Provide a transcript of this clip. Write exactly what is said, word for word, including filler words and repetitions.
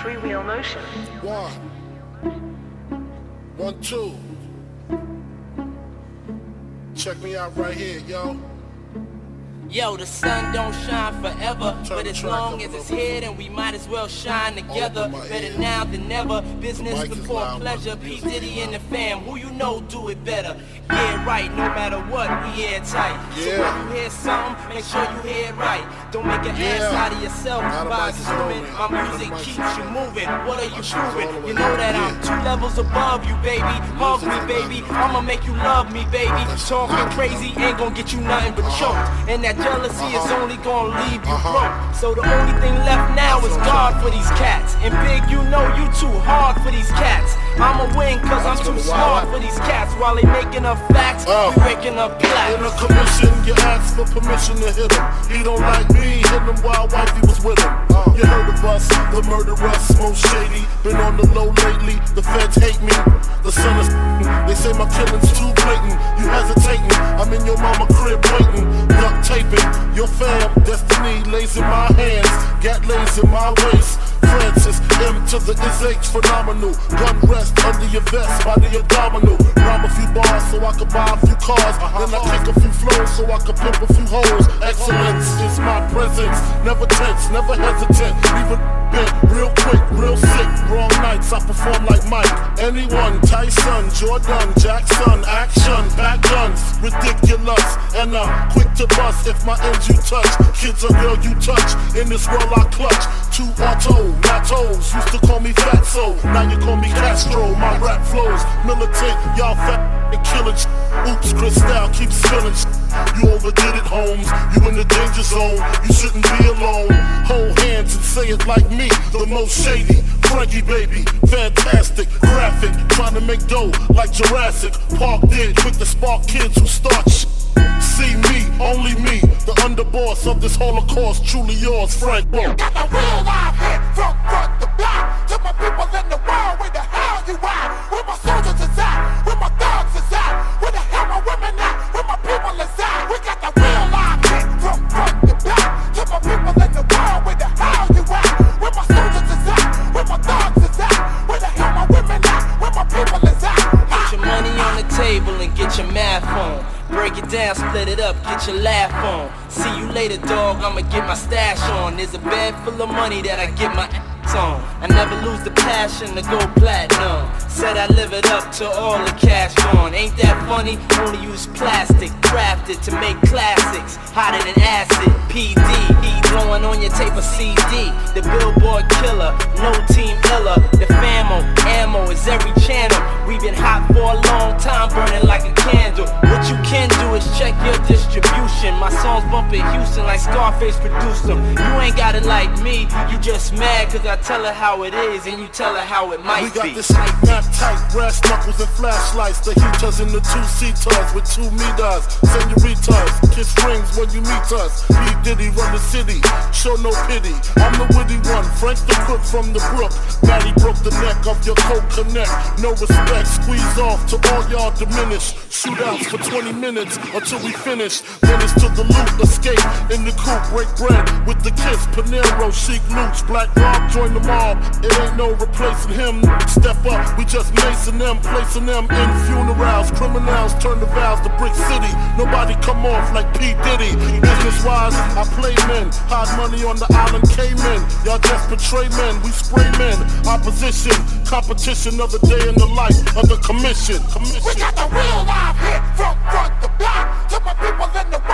Freewheel Motion. One. One, two. Check me out right here, yo. Yo, the sun don't shine forever, but as long as it's here, then we might as well shine together. Better now than never, business before pleasure. P. Diddy and the fam, who you know do it better. Yeah, right, no matter what, we airtight. So when you hear something, make sure you hear it right. Don't make an ass out of yourself by assuming my music keeps you moving. What are you proving? You know that I'm two levels above you, baby. Hug me, baby, I'ma make you love me, baby. Talking crazy ain't gonna get you nothing but choked. And that jealousy is only gonna leave you broke. So the only thing left now is God for these cats. And Big, you know you too hard for these cats. I'ma win cause I'm too smart for these cats. While they making up facts, we waking up black. In a commission, you ask for permission to hit him. He don't like me, hit him while wifey was with him. You heard of us, the murderers, most shady. Been on the low lately, the feds hate me. The sun is, they say my killing's too blatant. You hesitating, I'm in your mama crib waiting. Duct taping, your fam, destiny lays in my hands. Gat lays in my waist. Francis, M to the is H, phenomenal. Gun rest under your vest by the abdominal. Rhyme a few bars so I can buy a few cars. Then I kick a few flows so I can pimp a few hoes. Excellence is my presence. Never tense, never hesitant. Leave a bent real quick, real sick. Wrong nights, I perform like Mike. Anyone, Tyson, Jordan, Jackson, action, back guns, ridiculous. And I'm quick to bust if my ends you touch. Kids or girl you touch. In this world I clutch. Two auto, Matos, used to call me Fatso. Now you call me Castro. My rap flows militant, y'all fat and killing. Oops, Cristal keeps spilling. You overdid it, Holmes. You in the danger zone. You shouldn't be alone. Hold hands and say it like me. The most shady, Frankie baby, fantastic, graphic, trying to make dough like Jurassic Park did. Quick to spark kids who start shit. See me, only me, the underboss of this Holocaust, truly yours, Frank. Got the real live hit from front to back. To my people in the world, where the hell you at? Where my soldiers is at? Where my thugs is at? Where the hell my women at? Where my people is at? We got the real live hit from front to back. To my people in the world, where the hell you at? Where my soldiers is at? Where my thugs is at? Where the hell my women at? Where my people is at? Get your money on the table and get your math on. Break it down, split it up, get your laugh on. See you later, dog, I'ma get my stash on. There's a bag full of money that I get my ass on. I never lose the passion to go platinum. Said I live it up to all the cash on. Ain't that funny? Only use plastic, crafted to make classics. Hotter than acid, P D, blowing on your tape of C D. The Billboard killer, no team iller. The famo, ammo is every channel. We been hot for a long time, burning like a candle. What you can do is check your distribution. My songs bumpin' Houston like Scarface produced them. You ain't got it like me, you just mad cause I tell her how it is and you tell her how it might be. We got this map tight, brass knuckles and flashlights. The heaters in the two-seaters with two meters. Senoritas, kiss rings when you meet us. P. Diddy run the city, show no pity. I'm the witty one, Frank's the crook from the brook. Matty broke the neck of your coke connect. No respect, squeeze off till all y'all diminish. Shootouts for twenty minutes until we finish. Then it's to the loot, escape in the coupe, break bread with the kiss. Panero, Chic Looch, Black Rob, join the mob. It ain't no replacing him. Step up, we just macing them, placing them in funerals. Criminals turn the vows to Brick City. Nobody come off like P. Diddy. Business wise, I play men. Hide money on the island Cayman. Y'all just betray men, we spray men. Opposition, competition of the day in the life of the commission. commission. We got the real live hit from front to back. To my people in the